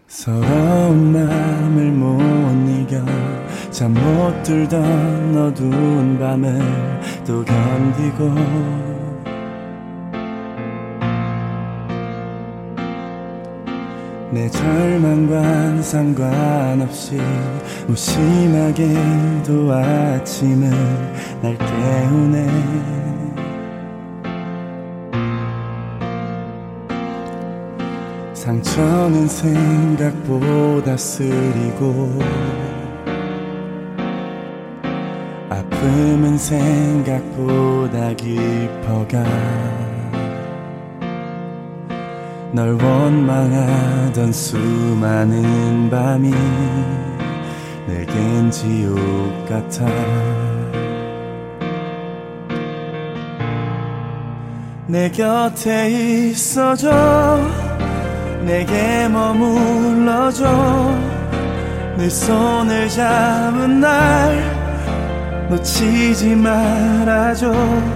서러운 맘을 못 이겨 잠 못 들던 어두운 밤을 또 견디고 내 절망과는 상관없이 무심하게도 아침은 날 깨우네. 상처는 생각보다 쓰리고 아픔은 생각보다 깊어가 널 원망하던 수많은 밤이 내겐 지옥 같아. 내 곁에 있어줘. 내게 머물러줘. 내 손을 잡은 날 놓치지 말아줘.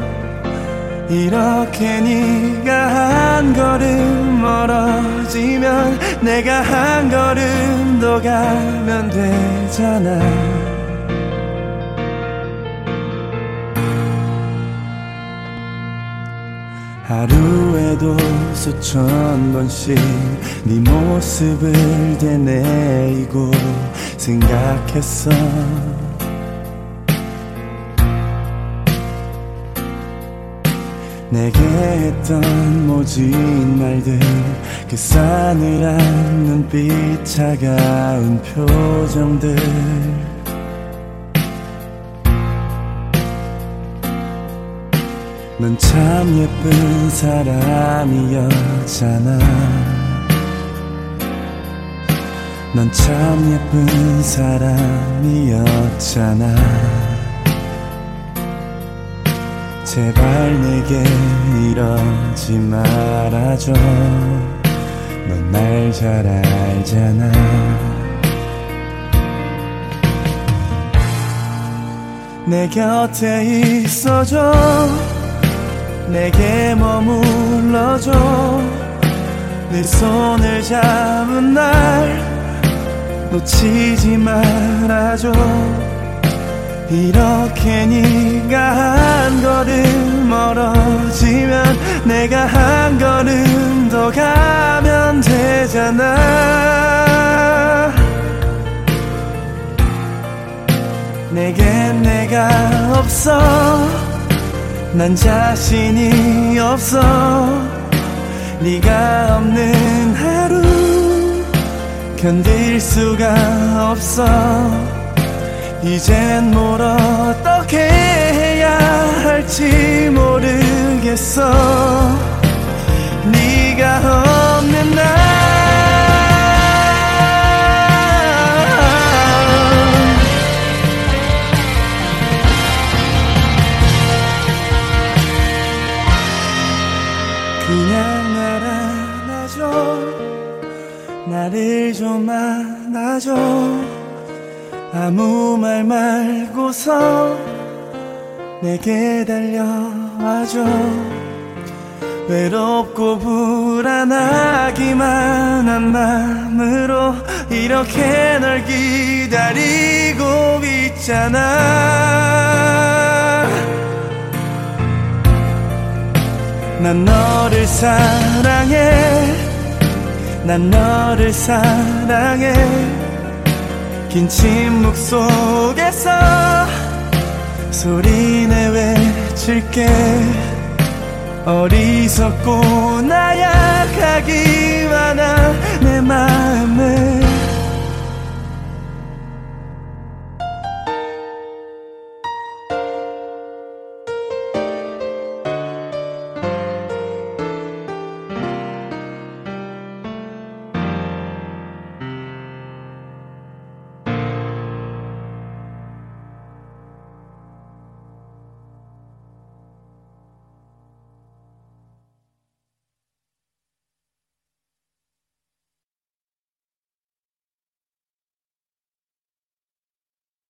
이렇게 네가 한 걸음 멀어지면 내가 한 걸음 더 가면 되잖아. 하루에도 수천 번씩 네 모습을 되뇌이고 생각했어. 내게 했던 모진 말들, 그 싸늘한 눈빛, 차가운 표정들. 넌 참 예쁜 사람이었잖아. 넌 참 예쁜 사람이었잖아. 제발 내게 이러지 말아줘. 넌 날 잘 알잖아. 내 곁에 있어줘. 내게 머물러줘. 네 손을 잡은 날 놓치지 말아줘. 이렇게 네가 한 걸음 멀어지면 내가 한 걸음 더 가면 되잖아. 내겐 내가 없어. 난 자신이 없어. 네가 없는 하루 견딜 수가 없어. 이젠 뭘 어떻게 해야 할지 모르겠어. 네가 없는 날 그냥 날 안아줘. 나를 좀 안아줘. 아무 말 말고서 내게 달려와줘. 외롭고 불안하기만 한 마음으로 이렇게 널 기다리고 있잖아. 난 너를 사랑해. 난 너를 사랑해. 긴 침묵 속에서 소리내 외칠게. 어리석고 나약하기